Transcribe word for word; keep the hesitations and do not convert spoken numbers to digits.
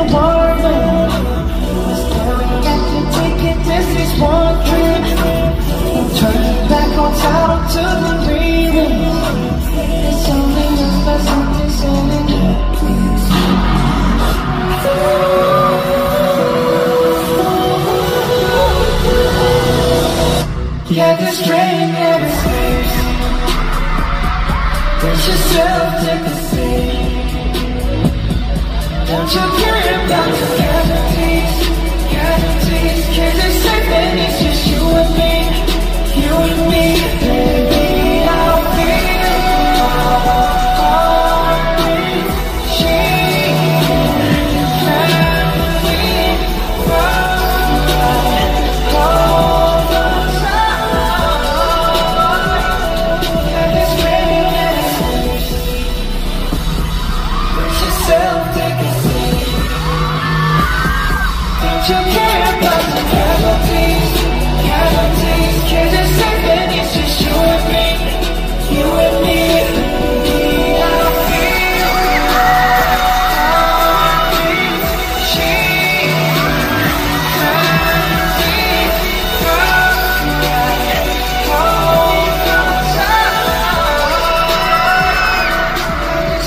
the world. Staring at you, taking this is one dream. Turning back on time to the reruns. It's only us, but something's only yeah, this train never sleeps. Brace yourself, take a seat. Don't you care about the guarantees, guarantees, can't